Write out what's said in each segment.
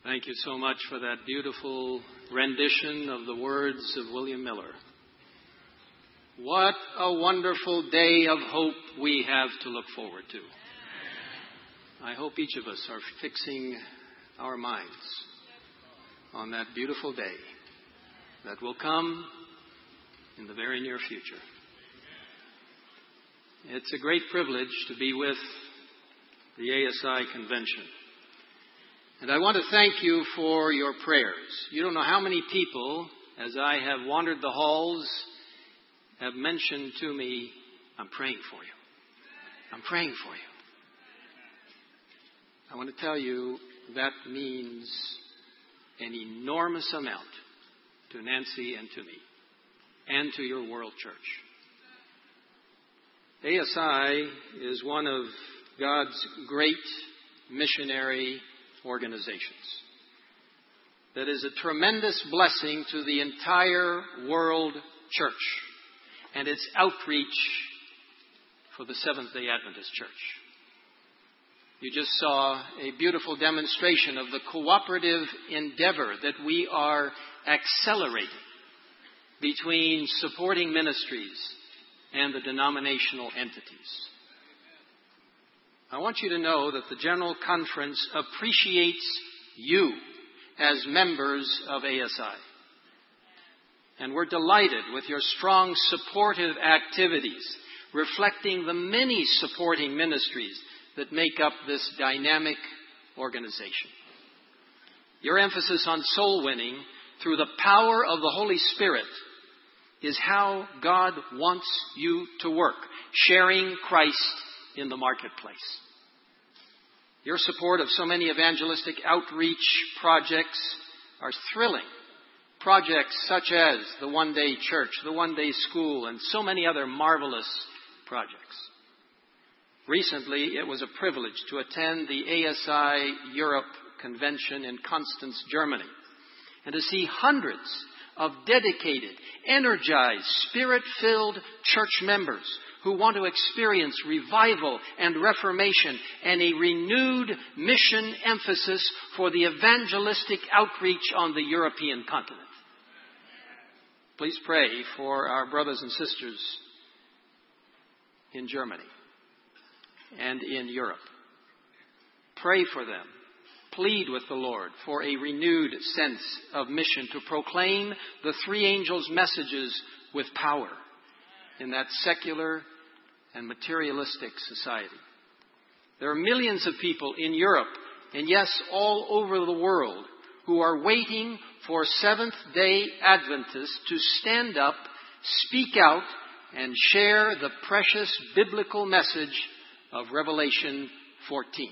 Thank you so much for that beautiful rendition of the words of William Miller. What a wonderful day of hope we have to look forward to. I hope each of us are fixing our minds on that beautiful day that will come in the very near future. It's a great privilege to be with the ASI convention. And I want to thank you for your prayers. You don't know how many people, as I have wandered the halls, have mentioned to me, I'm praying for you. I'm praying for you. I want to tell you that means an enormous amount to Nancy and to me and to your world church. ASI is one of God's great missionary organizations that is a tremendous blessing to the entire world church and its outreach for the Seventh-day Adventist Church. You just saw a beautiful demonstration of the cooperative endeavor that we are accelerating between supporting ministries and the denominational entities. I want you to know that the General Conference appreciates you as members of ASI. And we're delighted with your strong supportive activities, reflecting the many supporting ministries that make up this dynamic organization. Your emphasis on soul winning through the power of the Holy Spirit is how God wants you to work, sharing Christ in the marketplace. Your support of so many evangelistic outreach projects are thrilling. Projects such as the One Day Church, the One Day School, and so many other marvelous projects. Recently, it was a privilege to attend the ASI Europe Convention in Constance, Germany, and to see hundreds of dedicated, energized, spirit-filled church members who want to experience revival and reformation and a renewed mission emphasis for the evangelistic outreach on the European continent. Please pray for our brothers and sisters in Germany and in Europe. Pray for them. Plead with the Lord for a renewed sense of mission to proclaim the three angels' messages with power in that secular and materialistic society. There are millions of people in Europe, and yes, all over the world, who are waiting for Seventh-day Adventists to stand up, speak out, and share the precious biblical message of Revelation 14.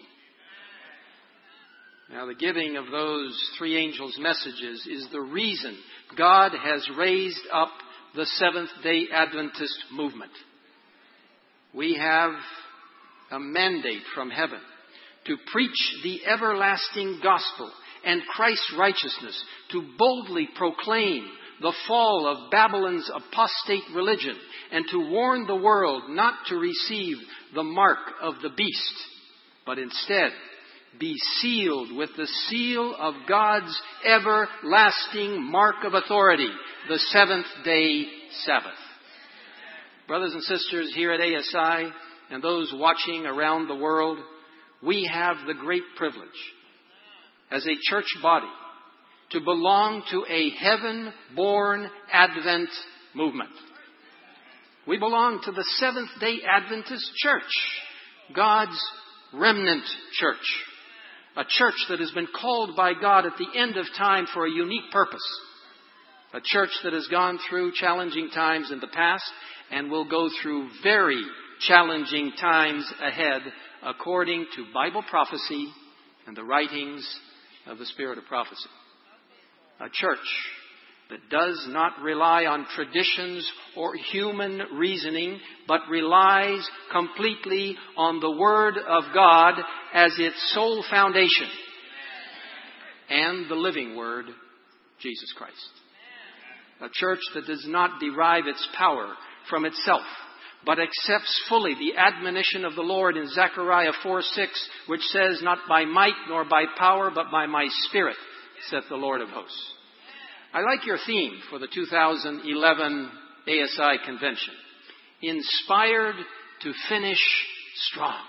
Now, the giving of those three angels' messages is the reason God has raised up the Seventh-day Adventist movement. We have a mandate from heaven to preach the everlasting gospel and Christ's righteousness, to boldly proclaim the fall of Babylon's apostate religion, and to warn the world not to receive the mark of the beast, but instead be sealed with the seal of God's everlasting mark of authority, the seventh-day Sabbath. Brothers and sisters here at ASI and those watching around the world, we have the great privilege as a church body to belong to a heaven-born Advent movement. We belong to the Seventh-day Adventist Church, God's remnant church, a church that has been called by God at the end of time for a unique purpose, a church that has gone through challenging times in the past and will go through very challenging times ahead according to Bible prophecy and the writings of the Spirit of prophecy. A church that does not rely on traditions or human reasoning, but relies completely on the Word of God as its sole foundation and the living Word, Jesus Christ. A church that does not derive its power from itself, but accepts fully the admonition of the Lord in Zechariah 4:6, which says, "Not by might nor by power, but by my Spirit, saith the Lord of hosts." I like your theme for the 2011 ASI convention. Inspired to finish strong.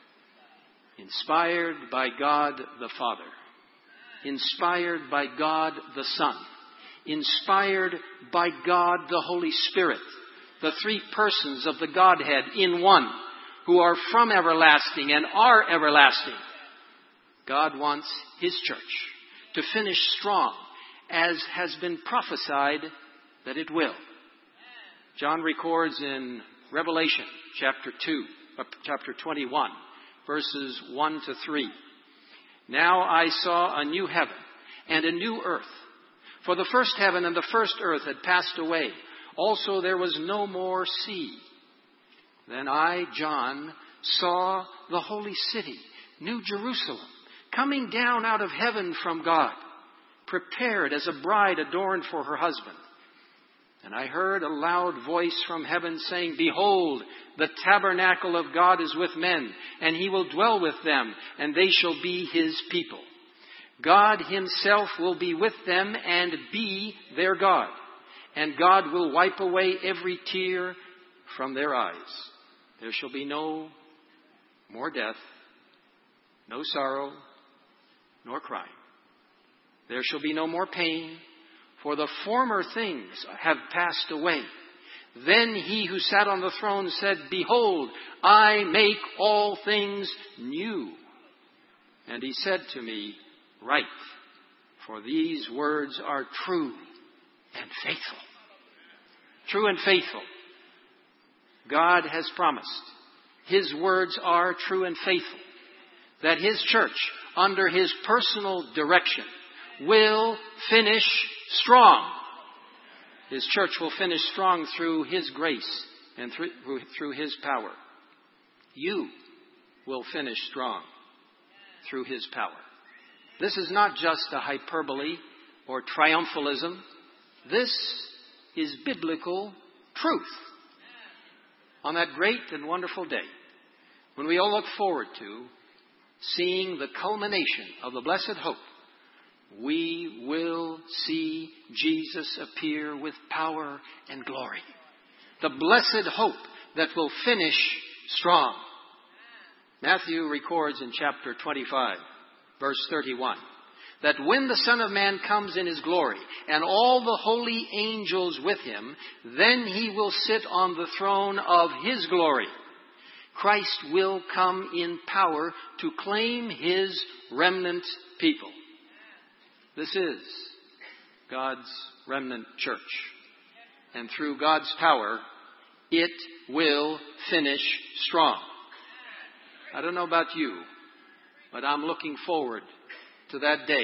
Inspired by God the Father. Inspired by God the Son. Inspired by God the Holy Spirit. The three persons of the Godhead in one, who are from everlasting and are everlasting. God wants His church to finish strong, as has been prophesied that it will. John records in Revelation chapter 21, verses 1 to 3. "Now I saw a new heaven and a new earth. For the first heaven and the first earth had passed away. Also there was no more sea. Then I, John, saw the holy city, New Jerusalem, coming down out of heaven from God, prepared as a bride adorned for her husband. And I heard a loud voice from heaven saying, Behold, the tabernacle of God is with men, and He will dwell with them, and they shall be His people. God Himself will be with them and be their God. And God will wipe away every tear from their eyes. There shall be no more death, no sorrow, nor crying. There shall be no more pain, for the former things have passed away. Then He who sat on the throne said, Behold, I make all things new. And He said to me, Write, for these words are true and faithful. True and faithful. God has promised. His words are true and faithful. That His church, under His personal direction, will finish strong. His church will finish strong through His grace and through His power. You will finish strong through His power. This is not just a hyperbole or triumphalism. This is biblical truth. On that great and wonderful day, when we all look forward to seeing the culmination of the blessed hope, we will see Jesus appear with power and glory. The blessed hope that will finish strong. Matthew records in chapter 25, verse 31, that when the Son of Man comes in His glory and all the holy angels with Him, then He will sit on the throne of His glory. Christ will come in power to claim His remnant people. This is God's remnant church. And through God's power, it will finish strong. I don't know about you, but I'm looking forward to that day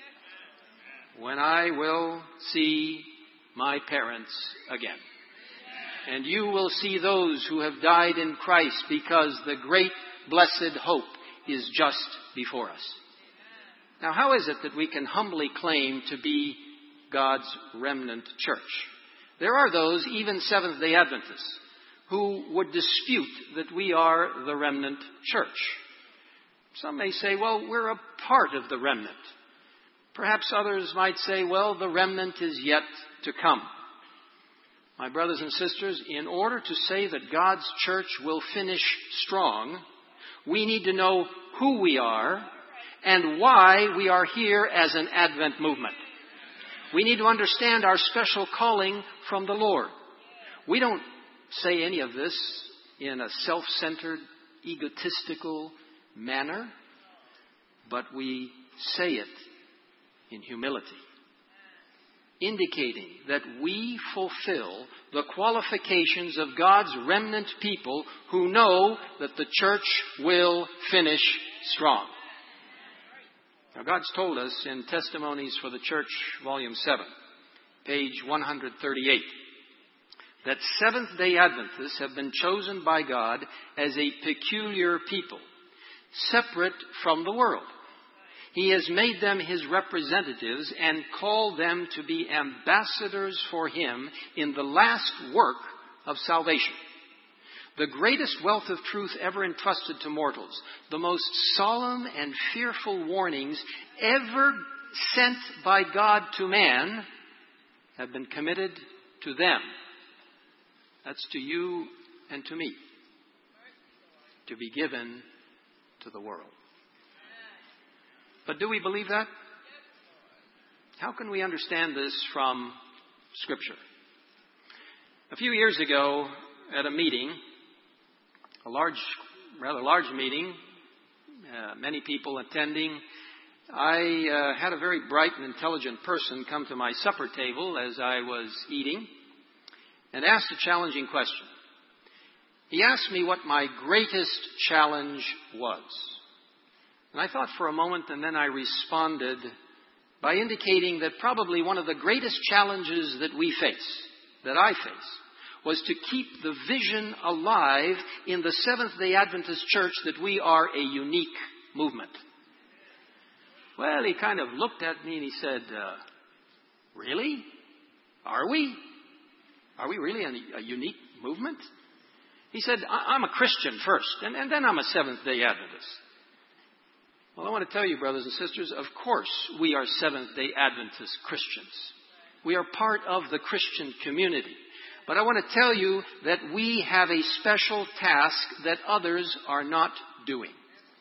when I will see my parents again. And you will see those who have died in Christ, because the great blessed hope is just before us. Now, how is it that we can humbly claim to be God's remnant church? There are those, even Seventh-day Adventists, who would dispute that we are the remnant church. Some may say, well, we're a part of the remnant. Perhaps others might say, well, the remnant is yet to come. My brothers and sisters, in order to say that God's church will finish strong, we need to know who we are and why we are here as an Advent movement. We need to understand our special calling from the Lord. We don't say any of this in a self-centered, egotistical manner, but we say it in humility, indicating that we fulfill the qualifications of God's remnant people who know that the church will finish strong. Now, God's told us in Testimonies for the Church, Volume 7, page 138, that Seventh-day Adventists have been chosen by God as a peculiar people, separate from the world. He has made them His representatives and called them to be ambassadors for Him in the last work of salvation. the greatest wealth of truth ever entrusted to mortals, the most solemn and fearful warnings ever sent by God to man, have been committed to them. That's to you and to me, to be given to the world. But do we believe that? How can we understand this from Scripture? A few years ago, at a meeting, rather large meeting, many people attending, I had a very bright and intelligent person come to my supper table as I was eating and asked a challenging question. He asked me what my greatest challenge was. And I thought for a moment, and then I responded by indicating that probably one of the greatest challenges that we face, that I face, was to keep the vision alive in the Seventh-day Adventist Church that we are a unique movement. Well, he kind of looked at me and he said, really? Are we? Are we really a unique movement? He said, I'm a Christian first, and then I'm a Seventh-day Adventist. Well, I want to tell you, brothers and sisters, of course we are Seventh-day Adventist Christians. We are part of the Christian community. But I want to tell you that we have a special task that others are not doing.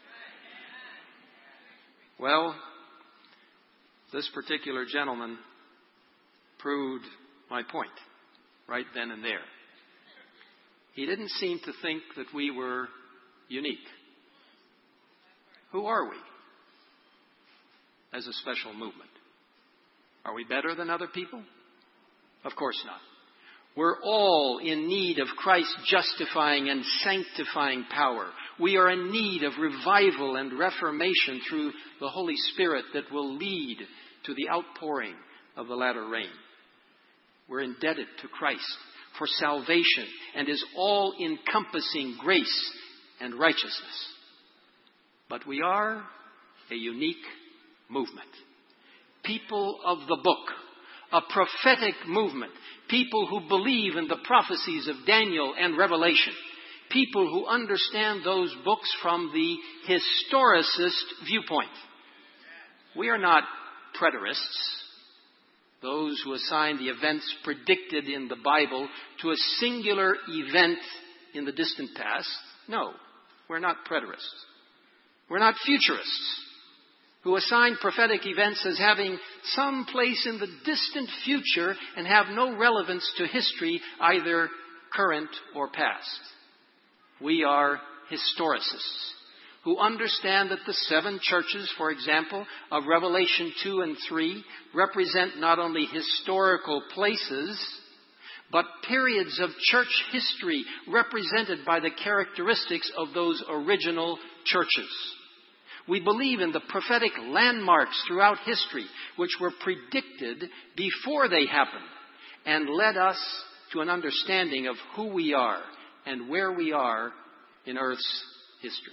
Well, this particular gentleman proved my point right then and there. He didn't seem to think that we were unique. Who are we as a special movement? Are we better than other people? Of course not. We're all in need of Christ's justifying and sanctifying power. We are in need of revival and reformation through the Holy Spirit that will lead to the outpouring of the latter rain. We're indebted to Christ for salvation and His all-encompassing grace and righteousness. But we are a unique movement. People of the book. A prophetic movement. People who believe in the prophecies of Daniel and Revelation. People who understand those books from the historicist viewpoint. We are not preterists. Those who assign the events predicted in the Bible to a singular event in the distant past. No, we're not preterists. We're not futurists who assign prophetic events as having some place in the distant future and have no relevance to history, either current or past. We are historicists who understand that the 7 churches, for example, of Revelation 2 and 3 represent not only historical places, but periods of church history represented by the characteristics of those original churches. We believe in the prophetic landmarks throughout history, which were predicted before they happened and led us to an understanding of who we are and where we are in Earth's history.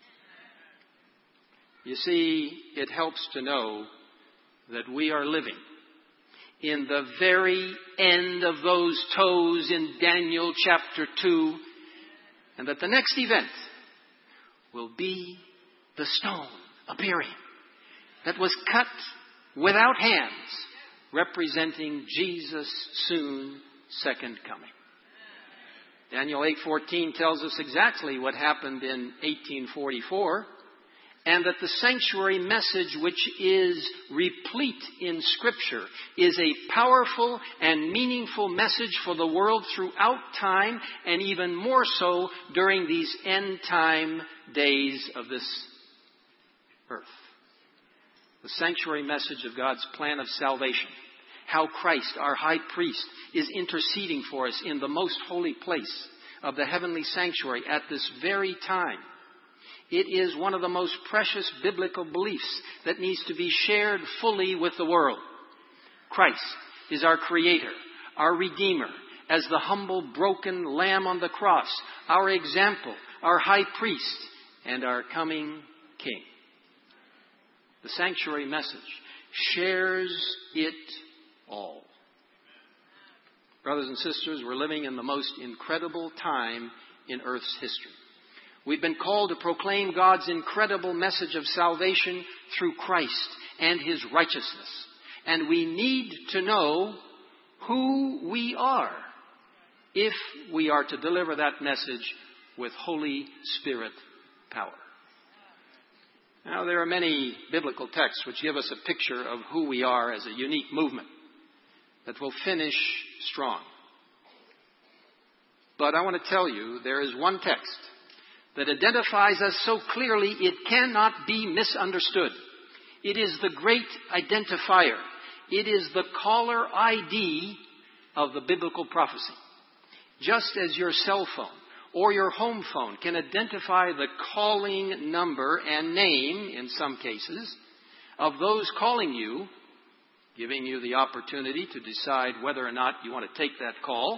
You see, it helps to know that we are living in the very end of those toes in Daniel chapter 2, and that the next event will be the stone appearing that was cut without hands, representing Jesus' soon second coming. Daniel 8:14 tells us exactly what happened in 1844, and that the sanctuary message, which is replete in Scripture, is a powerful and meaningful message for the world throughout time, and even more so during these end time days of this earth. The sanctuary message of God's plan of salvation. How Christ, our high priest, is interceding for us in the most holy place of the heavenly sanctuary at this very time. It is one of the most precious biblical beliefs that needs to be shared fully with the world. Christ is our Creator, our Redeemer, as the humble, broken Lamb on the cross, our example, our high priest, and our coming King. The sanctuary message shares it all. Brothers and sisters, we're living in the most incredible time in Earth's history. We've been called to proclaim God's incredible message of salvation through Christ and His righteousness. And we need to know who we are if we are to deliver that message with Holy Spirit power. Now, there are many biblical texts which give us a picture of who we are as a unique movement that will finish strong. But I want to tell you, there is one text that identifies us so clearly it cannot be misunderstood. It is the great identifier. It is the caller ID of the biblical prophecy. Just as your cell phone or your home phone can identify the calling number and name, in some cases, of those calling you, giving you the opportunity to decide whether or not you want to take that call,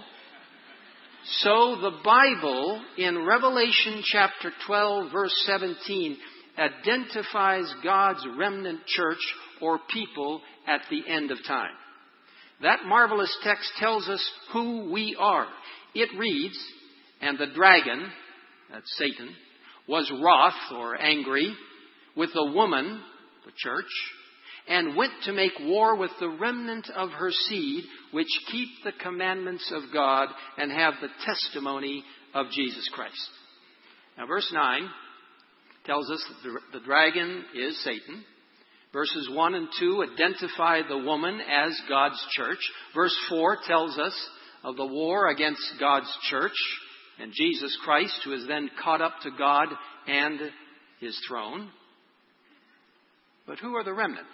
so the Bible in Revelation chapter 12, verse 17, identifies God's remnant church or people at the end of time. That marvelous text tells us who we are. It reads, "And the dragon," that's Satan, "was wroth," or angry, "with the woman," the church, "and went to make war with the remnant of her seed, which keep the commandments of God and have the testimony of Jesus Christ." Now, verse 9 tells us that the dragon is Satan. Verses 1 and 2 identify the woman as God's church. Verse 4 tells us of the war against God's church and Jesus Christ, who is then caught up to God and His throne. But who are the remnant?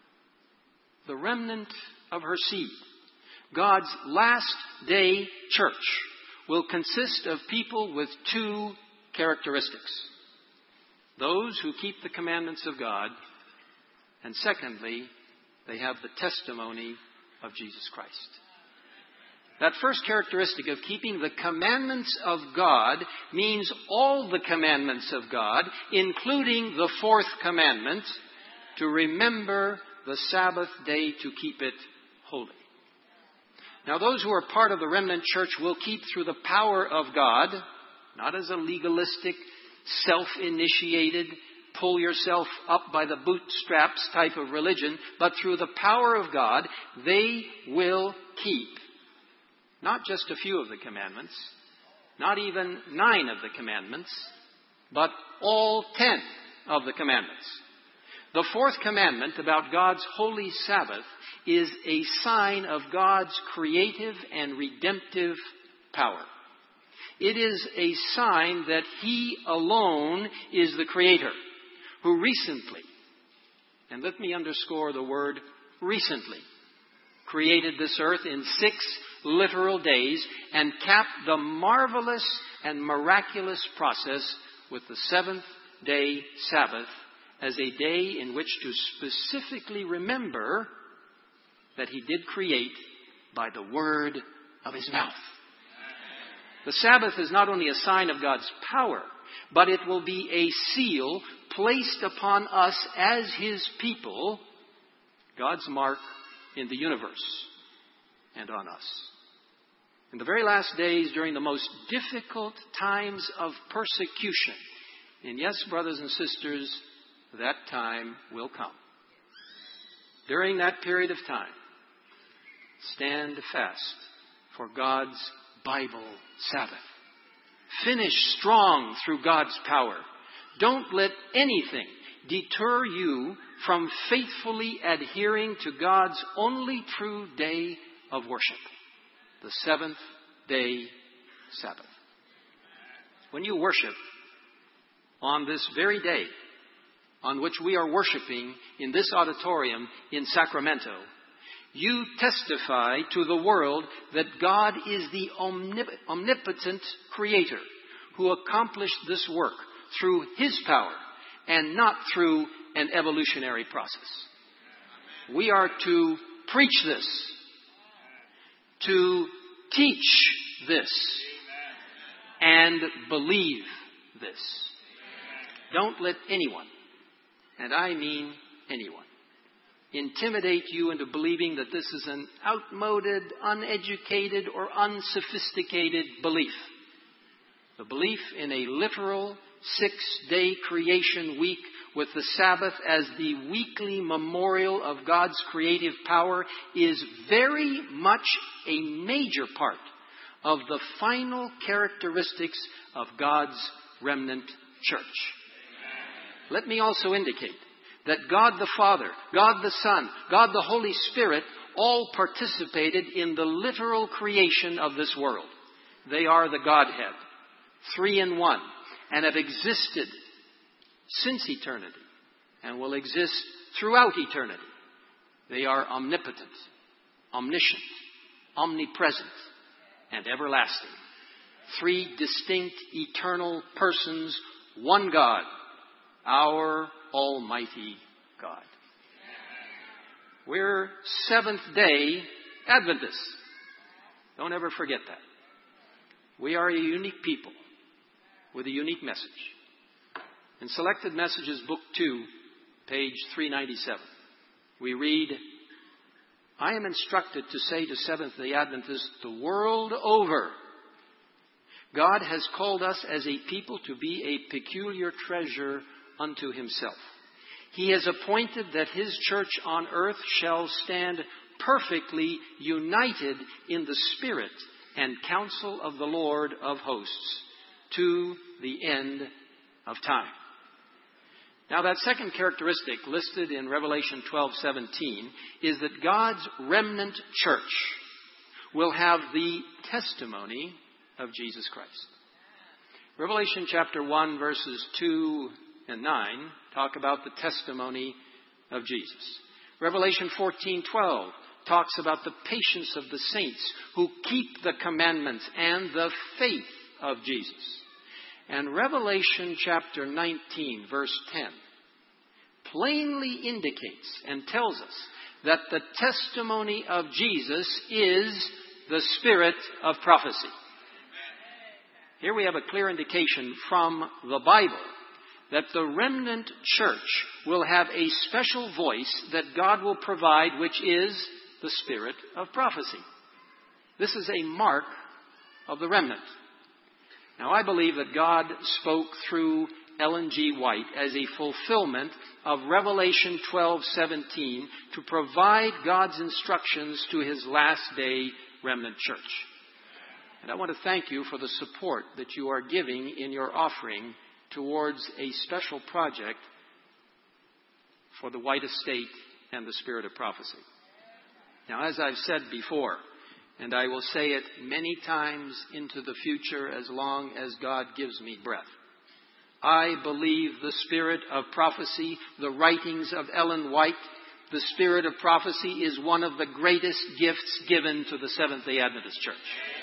The remnant of her seed. God's last day church will consist of people with two characteristics. Those who keep the commandments of God, and secondly, they have the testimony of Jesus Christ. That first characteristic of keeping the commandments of God means all the commandments of God, including the fourth commandment, to remember the Sabbath day to keep it holy. Now, those who are part of the remnant church will keep through the power of God, not as a legalistic, self-initiated, pull yourself up by the bootstraps type of religion, but through the power of God, they will keep not just a few of the commandments, not even 9 of the commandments, but all 10 of the commandments. The fourth commandment about God's holy Sabbath is a sign of God's creative and redemptive power. It is a sign that He alone is the Creator, who recently, and let me underscore the word recently, created this earth in 6 literal days and capped the marvelous and miraculous process with the 7th-day Sabbath as a day in which to specifically remember that He did create by the word of His mouth. The Sabbath is not only a sign of God's power, but it will be a seal placed upon us as His people, God's mark in the universe and on us. In the very last days, during the most difficult times of persecution, and yes, brothers and sisters, that time will come. During that period of time, stand fast for God's Bible Sabbath. Finish strong through God's power. Don't let anything deter you from faithfully adhering to God's only true day of worship, the 7th-day Sabbath. When you worship on this very day on which we are worshiping in this auditorium in Sacramento, you testify to the world that God is the omnipotent Creator who accomplished this work through His power and not through an evolutionary process. We are to preach this, to teach this, and believe this. Don't let anyone, and I mean anyone, intimidate you into believing that this is an outmoded, uneducated, or unsophisticated belief. The belief in a literal 6-day creation week with the Sabbath as the weekly memorial of God's creative power is very much a major part of the final characteristics of God's remnant church. Let me also indicate that God the Father, God the Son, God the Holy Spirit all participated in the literal creation of this world. They are the Godhead, 3 in 1, and have existed since eternity and will exist throughout eternity. They are omnipotent, omniscient, omnipresent, and everlasting. 3 distinct eternal persons, one God, our Almighty God. We're Seventh-day Adventists. Don't ever forget that. We are a unique people with a unique message. In Selected Messages, Book 2, page 397, we read, I am instructed to say to Seventh-day Adventists the world over, God has called us as a people to be a peculiar treasure unto Himself. He has appointed that His church on earth shall stand perfectly united in the spirit and counsel of the Lord of hosts to the end of time. Now, that second characteristic listed in Revelation 12:17 is that God's remnant church will have the testimony of Jesus Christ. Revelation chapter 1, verses 2 and 9 talk about the testimony of Jesus. Revelation 14:12 talks about the patience of the saints who keep the commandments and the faith of Jesus. And Revelation chapter 19, verse 10, plainly indicates and tells us that the testimony of Jesus is the spirit of prophecy. Here we have a clear indication from the Bible that the remnant church will have a special voice that God will provide, which is the spirit of prophecy. This is a mark of the remnant. Now, I believe that God spoke through Ellen G. White as a fulfillment of Revelation 12:17 to provide God's instructions to His last day remnant church. And I want to thank you for the support that you are giving in your offering towards a special project for the White Estate and the Spirit of Prophecy. Now, as I've said before, and I will say it many times into the future as long as God gives me breath, I believe the Spirit of Prophecy, the writings of Ellen White, the Spirit of Prophecy is one of the greatest gifts given to the Seventh-day Adventist Church.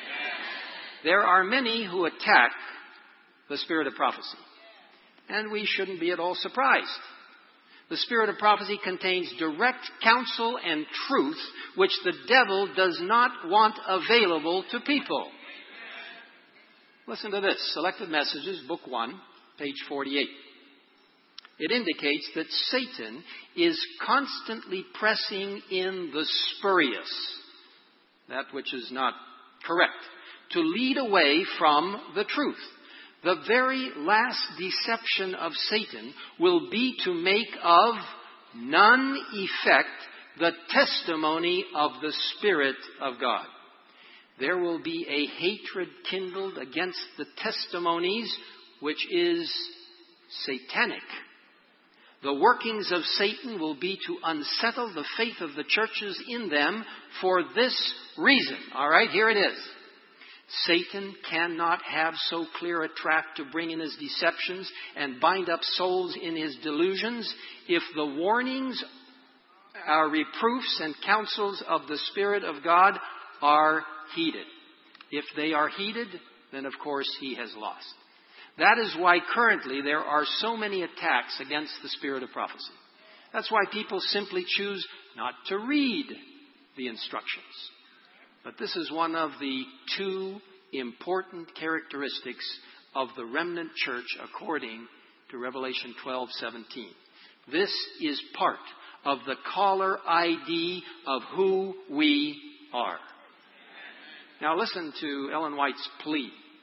There are many who attack the Spirit of Prophecy, and we shouldn't be at all surprised. The Spirit of Prophecy contains direct counsel and truth which the devil does not want available to people. Listen to this. Selected Messages, Book 1, page 48. It indicates that Satan is constantly pressing in the spurious, that which is not correct, to lead away from the truth. The very last deception of Satan will be to make of none effect the testimony of the Spirit of God. There will be a hatred kindled against the testimonies which is satanic. The workings of Satan will be to unsettle the faith of the churches in them for this reason. All right, here it is. Satan cannot have so clear a track to bring in his deceptions and bind up souls in his delusions if the warnings, reproofs, and counsels of the Spirit of God are heeded. If they are heeded, then of course he has lost. That is why currently there are so many attacks against the Spirit of Prophecy. That's why people simply choose not to read the instructions. But this is one of the two important characteristics of the remnant church according to Revelation 12:17. This is part of the caller ID of who we are. Now listen to Ellen White's plea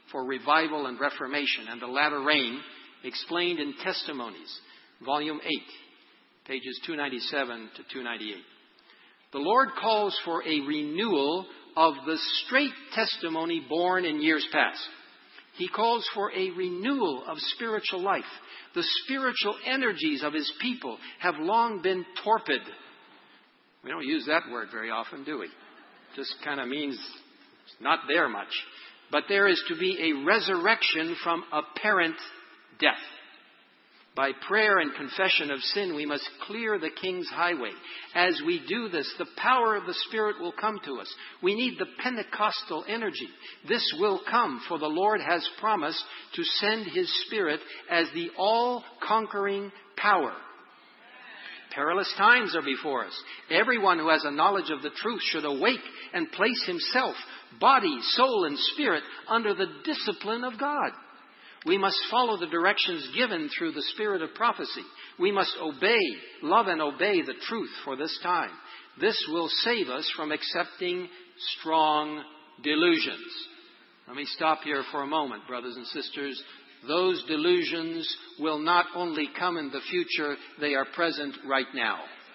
for Revival and Reformation and the Latter Rain, Explained in Testimonies, Volume 8, pages 297 to 298. The Lord calls for a renewal of the straight testimony born in years past. He calls for a renewal of spiritual life. The spiritual energies of His people have long been torpid. We don't use that word very often, do we? Just kind of means it's not there much. But there is to be a resurrection from apparent death. By prayer and confession of sin, we must clear the King's highway. As we do this, the power of the Spirit will come to us. We need the Pentecostal energy. This will come, for the Lord has promised to send His Spirit as the all-conquering power. Perilous times are before us. Everyone who has a knowledge of the truth should awake and place himself, body, soul, and spirit, under the discipline of God. We must follow the directions given through the spirit of prophecy. We must love and obey the truth for this time. This will save us from accepting strong delusions. Let me stop here for a moment, brothers and sisters. Those delusions will not only come in the future, they are present right now.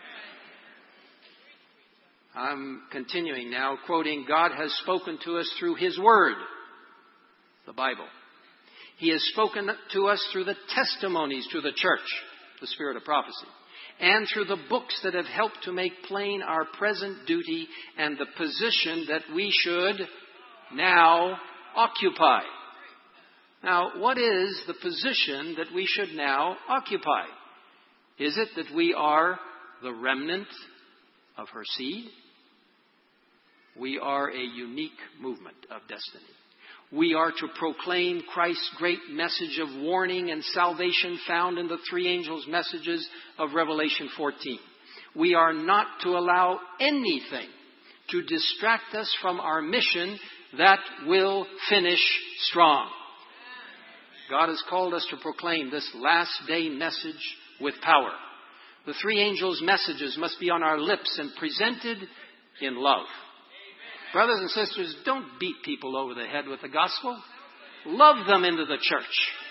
I'm continuing now, quoting, God has spoken to us through His Word, the Bible. He has spoken to us through the testimonies to the church, the spirit of prophecy, and through the books that have helped to make plain our present duty and the position that we should now occupy. Now, what is the position that we should now occupy? Is it that we are the remnant of her seed? We are a unique movement of destiny. We are to proclaim Christ's great message of warning and salvation found in the three angels' messages of Revelation 14. We are not to allow anything to distract us from our mission that will finish strong. God has called us to proclaim this last day message with power. The three angels' messages must be on our lips and presented in love. Brothers and sisters, don't beat people over the head with the gospel. Love them into the church.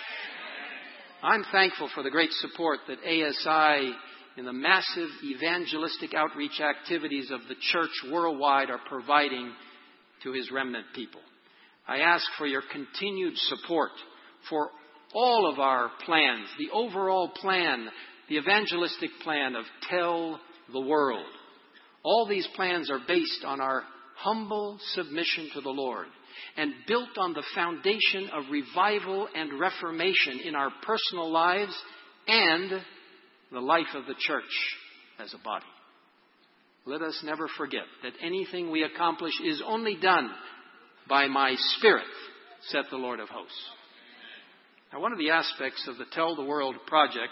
I'm thankful for the great support that ASI in the massive evangelistic outreach activities of the church worldwide are providing to His remnant people. I ask for your continued support for all of our plans, the overall plan, the evangelistic plan of Tell the World. All these plans are based on our humble submission to the Lord and built on the foundation of revival and reformation in our personal lives and the life of the church as a body. Let us never forget that anything we accomplish is only done by my Spirit, saith the Lord of hosts. Now, one of the aspects of the Tell the World project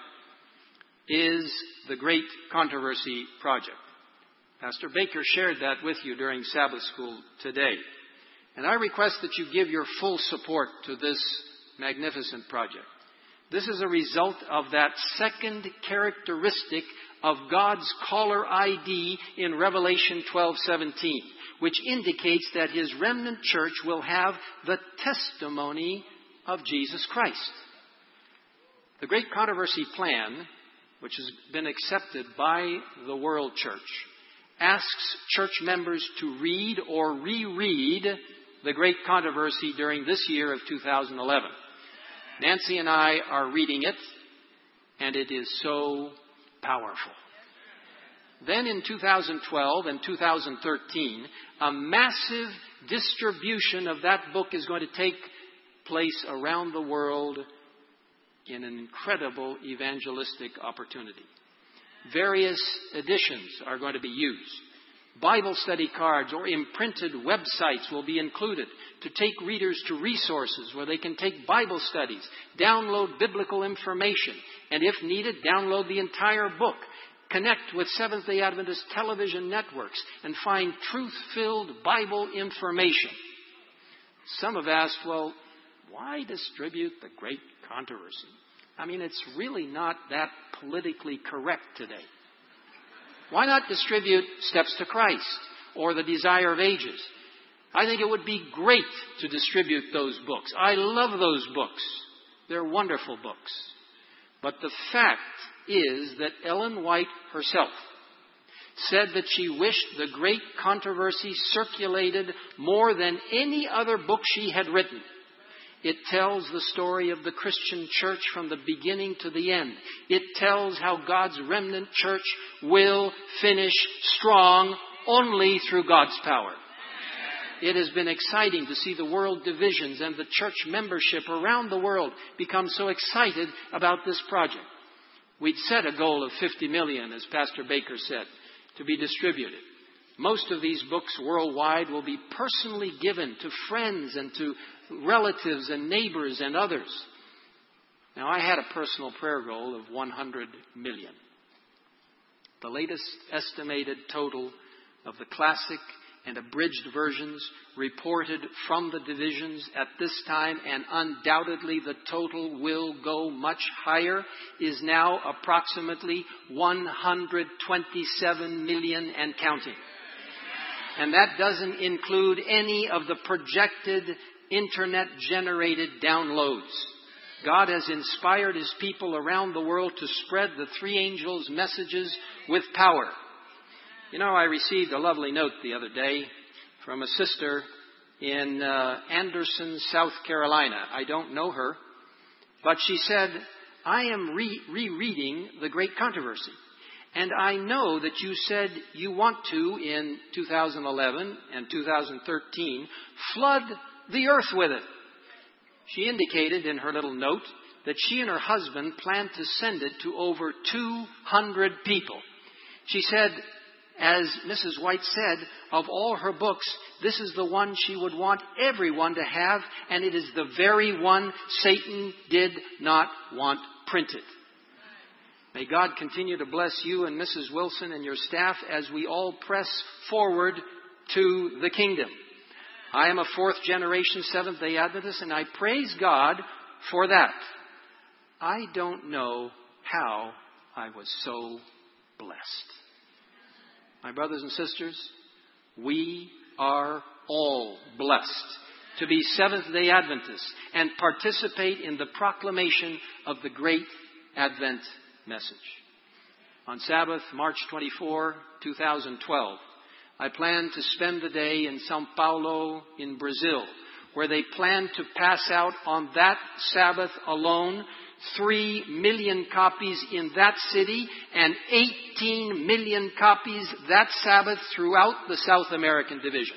is the Great Controversy Project. Pastor Baker shared that with you during Sabbath school today. And I request that you give your full support to this magnificent project. This is a result of that second characteristic of God's caller ID in Revelation 12:17, which indicates that His remnant church will have the testimony of Jesus Christ. The Great Controversy Plan, which has been accepted by the world church, asks church members to read or reread the Great Controversy during this year of 2011. Nancy and I are reading it, and it is so powerful. Then in 2012 and 2013, a massive distribution of that book is going to take place around the world in an incredible evangelistic opportunity. Various editions are going to be used. Bible study cards or imprinted websites will be included to take readers to resources where they can take Bible studies, download biblical information, and if needed, download the entire book, connect with Seventh-day Adventist television networks, and find truth-filled Bible information. Some have asked, well, why distribute the Great Controversy? I mean, it's really not that politically correct today. Why not distribute Steps to Christ or The Desire of Ages? I think it would be great to distribute those books. I love those books. They're wonderful books. But the fact is that Ellen White herself said that she wished The Great Controversy circulated more than any other book she had written. It tells the story of the Christian church from the beginning to the end. It tells how God's remnant church will finish strong only through God's power. It has been exciting to see the world divisions and the church membership around the world become so excited about this project. We'd set a goal of 50 million, as Pastor Baker said, to be distributed. Most of these books worldwide will be personally given to friends and to relatives and neighbors and others. Now, I had a personal prayer goal of 100 million. The latest estimated total of the classic and abridged versions reported from the divisions at this time, and undoubtedly the total will go much higher, is now approximately 127 million and counting. And that doesn't include any of the projected internet-generated downloads. God has inspired His people around the world to spread the three angels' messages with power. You know, I received a lovely note the other day from a sister in Anderson, South Carolina. I don't know her, but she said, I am rereading The Great Controversy. And I know that you said you want to, in 2011 and 2013, flood the earth with it. She indicated in her little note that she and her husband plan to send it to over 200 people. She said, as Mrs. White said, of all her books, this is the one she would want everyone to have, and it is the very one Satan did not want printed. May God continue to bless you and Mrs. Wilson and your staff as we all press forward to the kingdom. I am a fourth generation Seventh-day Adventist, and I praise God for that. I don't know how I was so blessed. My brothers and sisters, we are all blessed to be Seventh-day Adventists and participate in the proclamation of the great Advent message. On Sabbath, March 24, 2012, I plan to spend the day in São Paulo in Brazil, where they plan to pass out on that Sabbath alone 3 million copies in that city and 18 million copies that Sabbath throughout the South American division.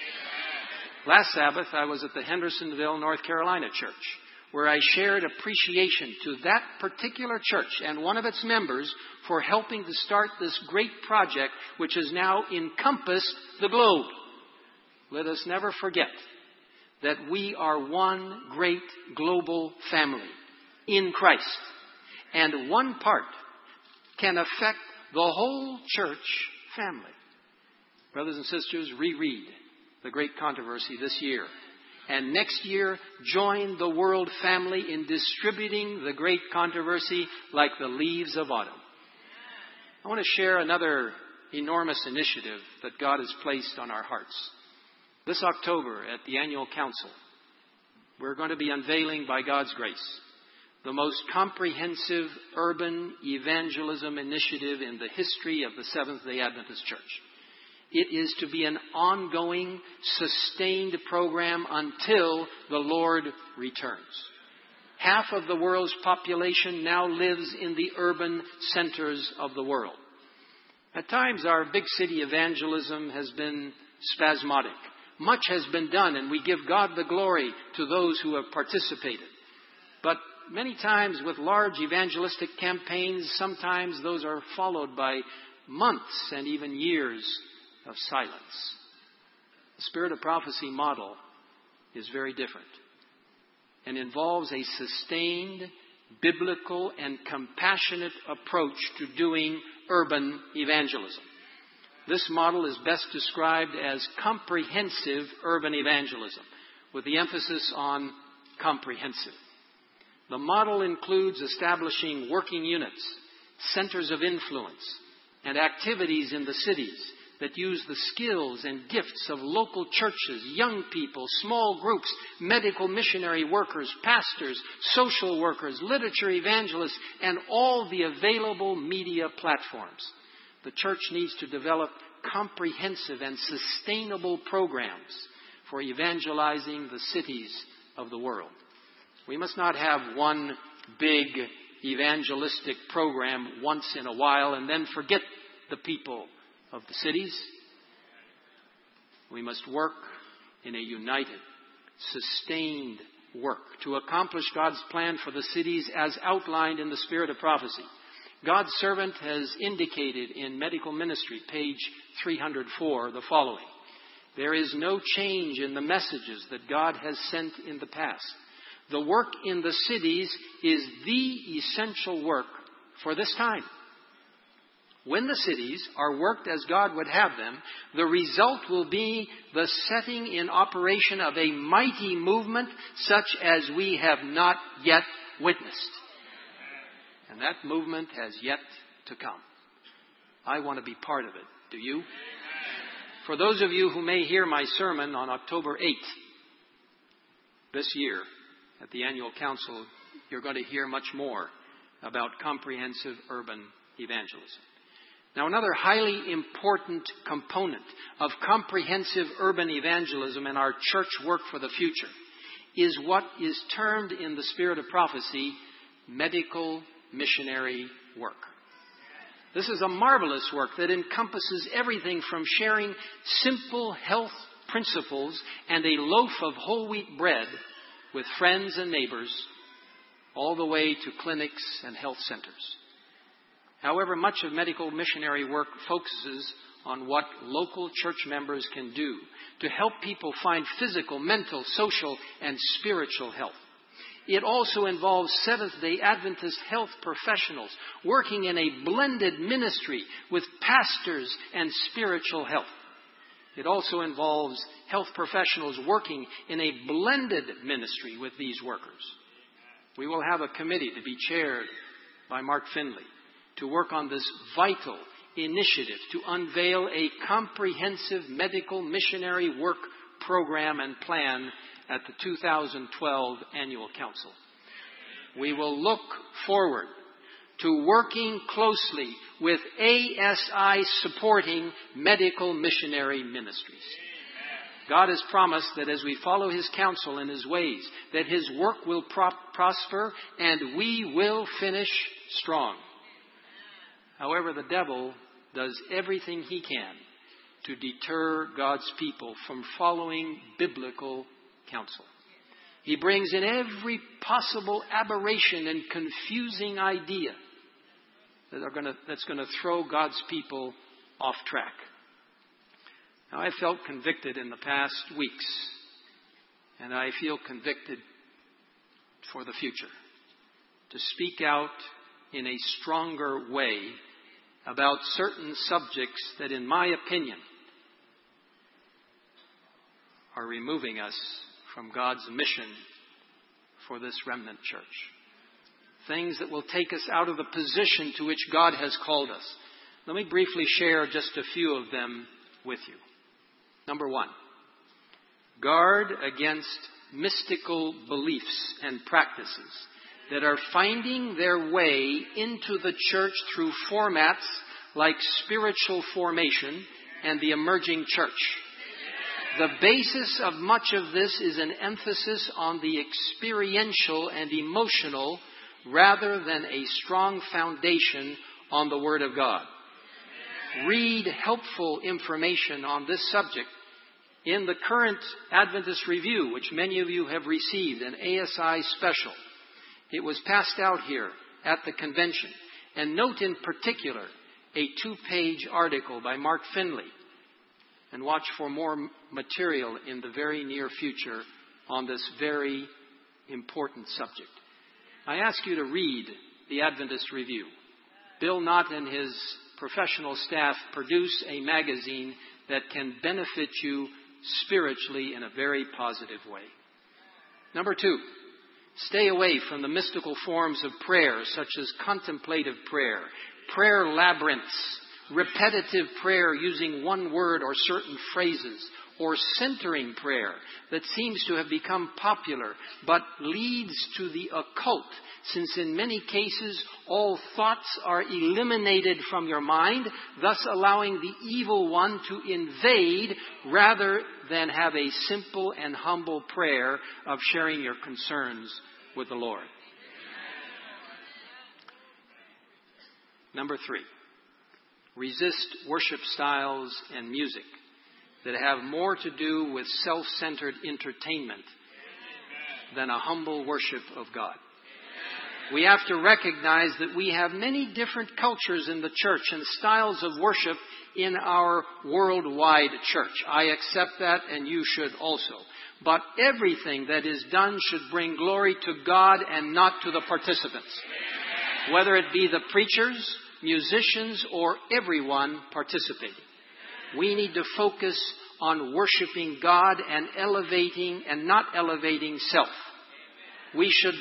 Last Sabbath, I was at the Hendersonville, North Carolina church, where I shared appreciation to that particular church and one of its members for helping to start this great project which has now encompassed the globe. Let us never forget that we are one great global family in Christ. And one part can affect the whole church family. Brothers and sisters, reread The Great Controversy this year. And next year, join the world family in distributing The Great Controversy like the leaves of autumn. I want to share another enormous initiative that God has placed on our hearts. This October at the annual council, we're going to be unveiling, by God's grace, the most comprehensive urban evangelism initiative in the history of the Seventh-day Adventist Church. It is to be an ongoing, sustained program until the Lord returns. Half of the world's population now lives in the urban centers of the world. At times, our big city evangelism has been spasmodic. Much has been done, and we give God the glory to those who have participated. But many times with large evangelistic campaigns, sometimes those are followed by months and even years of silence. The Spirit of Prophecy model is very different and involves a sustained, biblical, and compassionate approach to doing urban evangelism. This model is best described as comprehensive urban evangelism, with the emphasis on comprehensive. The model includes establishing working units, centers of influence, and activities in the cities that use the skills and gifts of local churches, young people, small groups, medical missionary workers, pastors, social workers, literature evangelists, and all the available media platforms. The church needs to develop comprehensive and sustainable programs for evangelizing the cities of the world. We must not have one big evangelistic program once in a while and then forget the people of the cities. We must work in a united, sustained work to accomplish God's plan for the cities as outlined in the Spirit of Prophecy. God's servant has indicated in Medical Ministry, page 304, the following. There is no change in the messages that God has sent in the past. The work in the cities is the essential work for this time. When the cities are worked as God would have them, the result will be the setting in operation of a mighty movement such as we have not yet witnessed. And that movement has yet to come. I want to be part of it. Do you? For those of you who may hear my sermon on October 8th this year at the annual council, you're going to hear much more about comprehensive urban evangelism. Now, another highly important component of comprehensive urban evangelism and our church work for the future is what is termed in the Spirit of Prophecy medical missionary work. This is a marvelous work that encompasses everything from sharing simple health principles and a loaf of whole wheat bread with friends and neighbors, all the way to clinics and health centers. However, much of medical missionary work focuses on what local church members can do to help people find physical, mental, social, and spiritual health. It also involves Seventh-day Adventist health professionals working in a blended ministry with pastors and spiritual health. It also involves health professionals working in a blended ministry with these workers. We will have a committee to be chaired by Mark Finley to work on this vital initiative to unveil a comprehensive medical missionary work program and plan at the 2012 Annual Council. We will look forward to working closely with ASI supporting medical missionary ministries. God has promised that as we follow His counsel and His ways, that His work will prosper and we will finish strong. However, the devil does everything he can to deter God's people from following biblical counsel. He brings in every possible aberration and confusing idea that's going to throw God's people off track. Now, I felt convicted in the past weeks, and I feel convicted for the future to speak out in a stronger way about certain subjects that, in my opinion, are removing us from God's mission for this remnant church. Things that will take us out of the position to which God has called us. Let me briefly share just a few of them with you. Number one, guard against mystical beliefs and practices that are finding their way into the church through formats like spiritual formation and the emerging church. The basis of much of this is an emphasis on the experiential and emotional rather than a strong foundation on the Word of God. Read helpful information on this subject in the current Adventist Review, which many of you have received, an ASI special. It was passed out here at the convention. And note in particular a 2-page article by Mark Finley. And watch for more material in the very near future on this very important subject. I ask you to read the Adventist Review. Bill Knott and his professional staff produce a magazine that can benefit you spiritually in a very positive way. Number two, stay away from the mystical forms of prayer, such as contemplative prayer, prayer labyrinths, repetitive prayer using one word or certain phrases, or centering prayer that seems to have become popular but leads to the occult, since in many cases all thoughts are eliminated from your mind, thus allowing the evil one to invade rather than have a simple and humble prayer of sharing your concerns with the Lord. Number 3, resist worship styles and music that have more to do with self-centered entertainment than a humble worship of God. We have to recognize that we have many different cultures in the church and styles of worship in our worldwide church. I accept that, and you should also. But everything that is done should bring glory to God and not to the participants, whether it be the preachers, musicians, or everyone participating. We need to focus on worshiping God and elevating and not elevating self. We should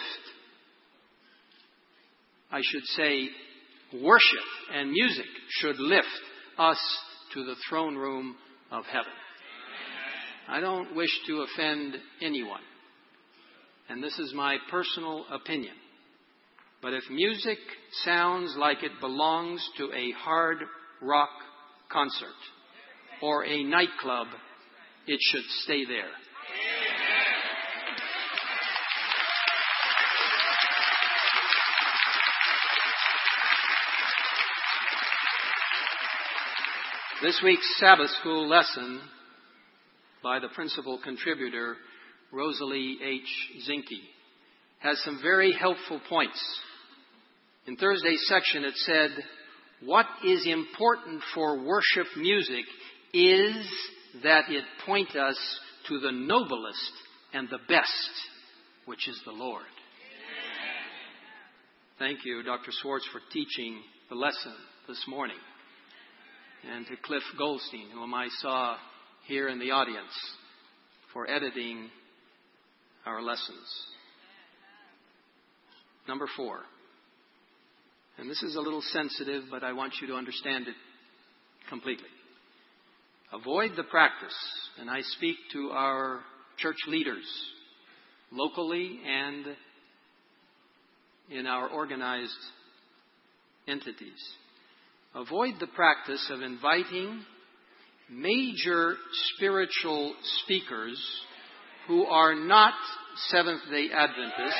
worship and music should lift us to the throne room of heaven. I don't wish to offend anyone, and this is my personal opinion. But if music sounds like it belongs to a hard rock concert or a nightclub, it should stay there. This week's Sabbath School lesson by the principal contributor, Rosalie H. Zinke, has some very helpful points. In Thursday's section it said, what is important for worship music is that it point us to the noblest and the best, which is the Lord. Thank you, Dr. Swartz, for teaching the lesson this morning. And to Cliff Goldstein, whom I saw here in the audience, for editing our lessons. Number 4. And this is a little sensitive, but I want you to understand it completely. Avoid the practice, and I speak to our church leaders, locally and in our organized entities. Avoid the practice of inviting major spiritual speakers who are not Seventh-day Adventists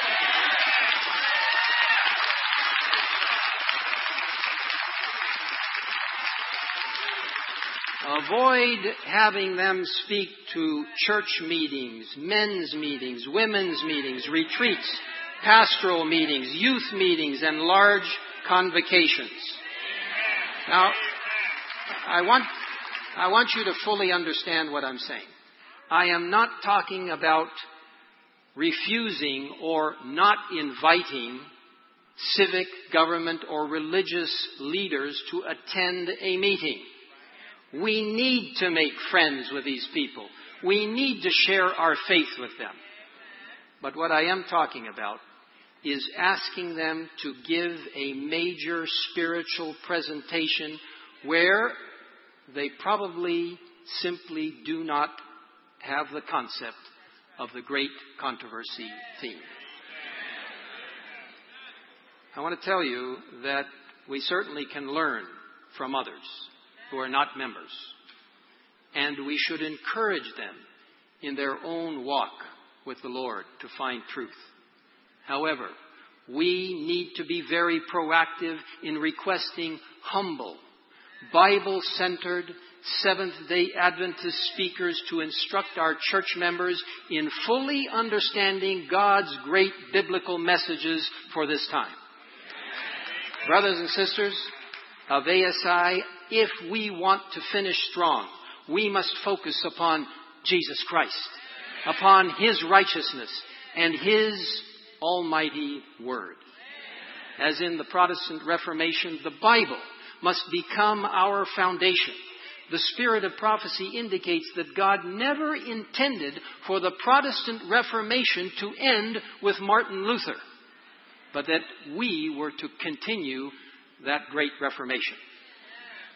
Avoid having them speak to church meetings, men's meetings, women's meetings, retreats, pastoral meetings, youth meetings, and large convocations. Now, I want you to fully understand what I'm saying. I am not talking about refusing or not inviting civic, government, or religious leaders to attend a meeting. We need to make friends with these people. We need to share our faith with them. But what I am talking about is asking them to give a major spiritual presentation where they probably simply do not have the concept of the great controversy theme. I want to tell you that we certainly can learn from others who are not members, and we should encourage them in their own walk with the Lord to find truth. However, we need to be very proactive in requesting humble, Bible-centered, Seventh-day Adventist speakers to instruct our church members in fully understanding God's great biblical messages for this time. Brothers and sisters of ASI, if we want to finish strong, we must focus upon Jesus Christ, upon His righteousness and His almighty Word. As in the Protestant Reformation, the Bible must become our foundation. The spirit of prophecy indicates that God never intended for the Protestant Reformation to end with Martin Luther, but that we were to continue that great Reformation.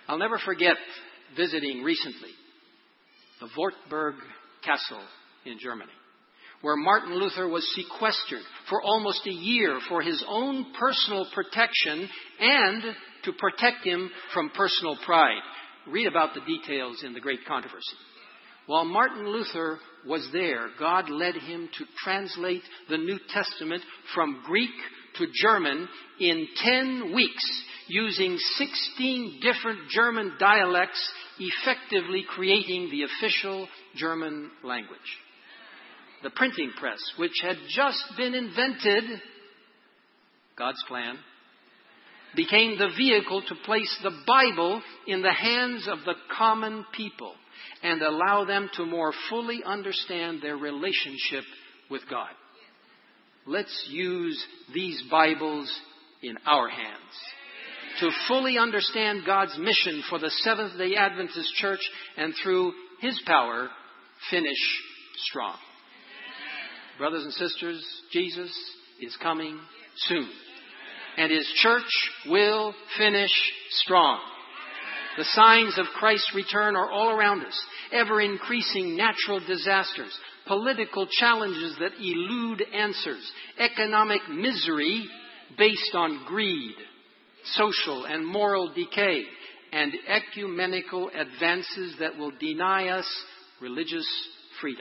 I'll never forget visiting recently the Wartburg Castle in Germany, where Martin Luther was sequestered for almost a year for his own personal protection and to protect him from personal pride. Read about the details in The Great Controversy. While Martin Luther was there, God led him to translate the New Testament from Greek to German in 10 weeks, using 16 different German dialects, effectively creating the official German language. The printing press, which had just been invented, God's plan, became the vehicle to place the Bible in the hands of the common people and allow them to more fully understand their relationship with God. Let's use these Bibles in our hands to fully understand God's mission for the Seventh-day Adventist Church and through His power, finish strong. Brothers and sisters, Jesus is coming soon. And His church will finish strong. The signs of Christ's return are all around us. Ever-increasing natural disasters, political challenges that elude answers, economic misery based on greed, social and moral decay, and ecumenical advances that will deny us religious freedom.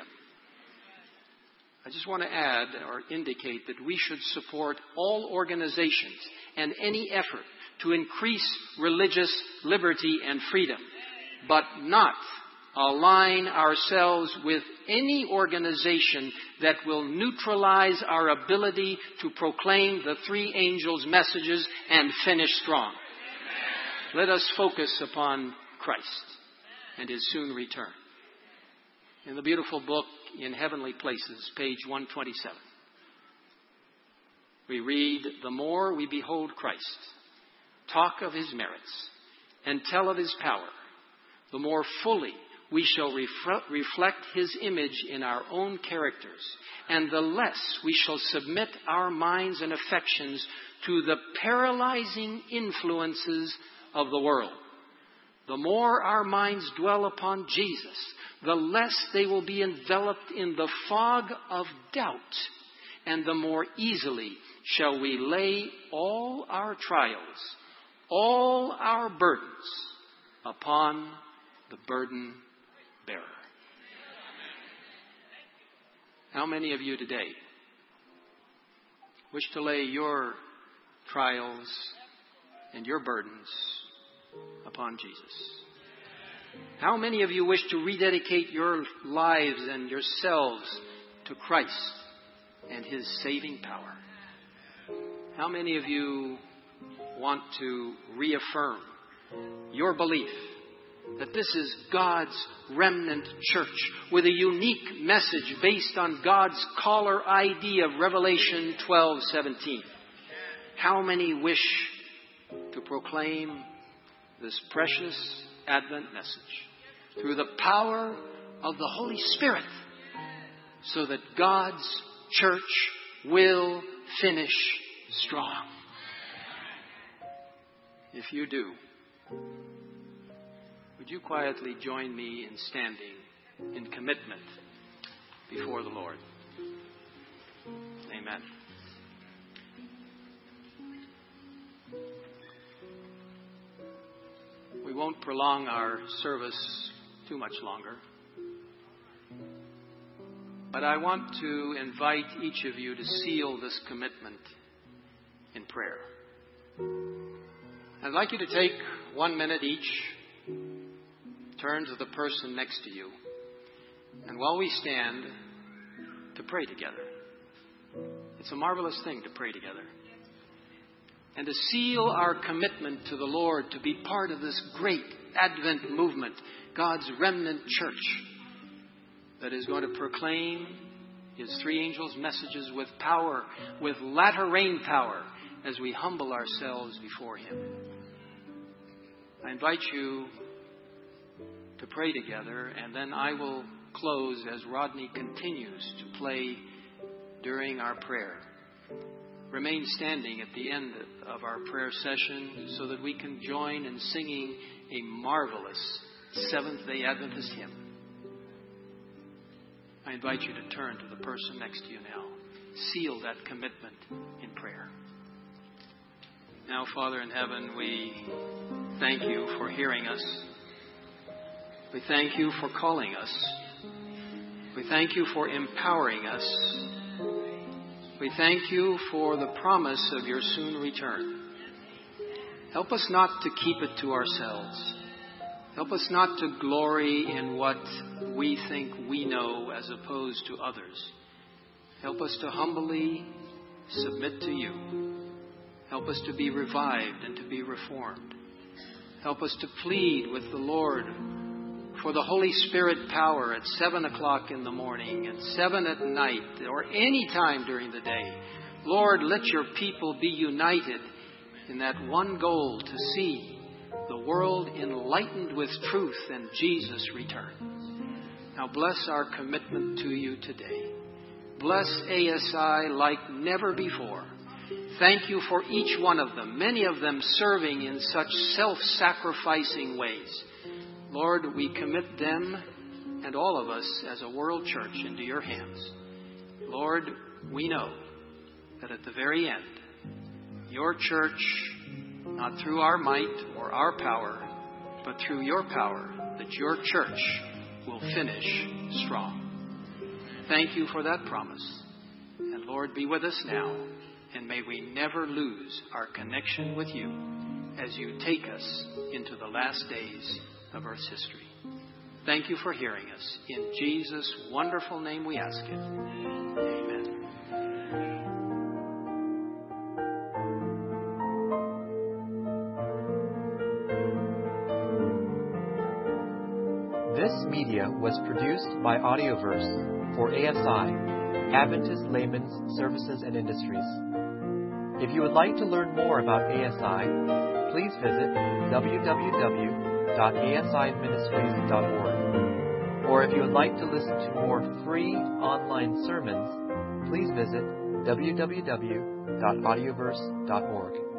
I just want to add or indicate that we should support all organizations and any effort to increase religious liberty and freedom, but not align ourselves with any organization that will neutralize our ability to proclaim the three angels' messages and finish strong. Let us focus upon Christ and His soon return. In the beautiful book In Heavenly Places, page 127, we read, "The more we behold Christ, talk of His merits, and tell of His power, the more fully we shall reflect His image in our own characters, and the less we shall submit our minds and affections to the paralyzing influences of the world. The more our minds dwell upon Jesus, the less they will be enveloped in the fog of doubt, and the more easily shall we lay all our trials, all our burdens upon the burden bearer." How many of you today wish to lay your trials and your burdens upon Jesus? How many of you wish to rededicate your lives and yourselves to Christ and His saving power? How many of you want to reaffirm your belief that this is God's remnant church with a unique message based on God's caller ID of Revelation 12:17? How many wish to proclaim this precious Advent message through the power of the Holy Spirit so that God's church will finish strong? If you do, would you quietly join me in standing in commitment before the Lord? Amen. We won't prolong our service too much longer, but I want to invite each of you to seal this commitment in prayer. I'd like you to take 1 minute each, turn to the person next to you, and while we stand, to pray together. It's a marvelous thing to pray together. And to seal our commitment to the Lord to be part of this great Advent movement, God's remnant church, that is going to proclaim His three angels' messages with power, with latter rain power, as we humble ourselves before Him. I invite you to pray together, and then I will close as Rodney continues to play during our prayer. Remain standing at the end of our prayer session so that we can join in singing a marvelous Seventh-day Adventist hymn. I invite you to turn to the person next to you now. Seal that commitment in prayer. Now, Father in heaven, we thank you for hearing us. We thank you for calling us. We thank you for empowering us. We thank you for the promise of your soon return. Help us not to keep it to ourselves. Help us not to glory in what we think we know as opposed to others. Help us to humbly submit to you. Help us to be revived and to be reformed. Help us to plead with the Lord for the Holy Spirit power at 7 o'clock in the morning and 7 at night or any time during the day. Lord, let your people be united in that one goal to see the world enlightened with truth and Jesus' return. Now bless our commitment to you today. Bless ASI like never before. Thank you for each one of them, many of them serving in such self-sacrificing ways. Lord, we commit them and all of us as a world church into your hands. Lord, we know that at the very end, your church, not through our might or our power, but through your power, that your church will finish strong. Thank you for that promise. And Lord, be with us now, and may we never lose our connection with you as you take us into the last days of Earth's history. Thank you for hearing us. In Jesus' wonderful name we ask it. Amen. This media was produced by Audioverse for ASI, Adventist Layman's Services and Industries. If you would like to learn more about ASI, please visit www.asiministries.org. Or if you would like to listen to more free online sermons, please visit www.audioverse.org.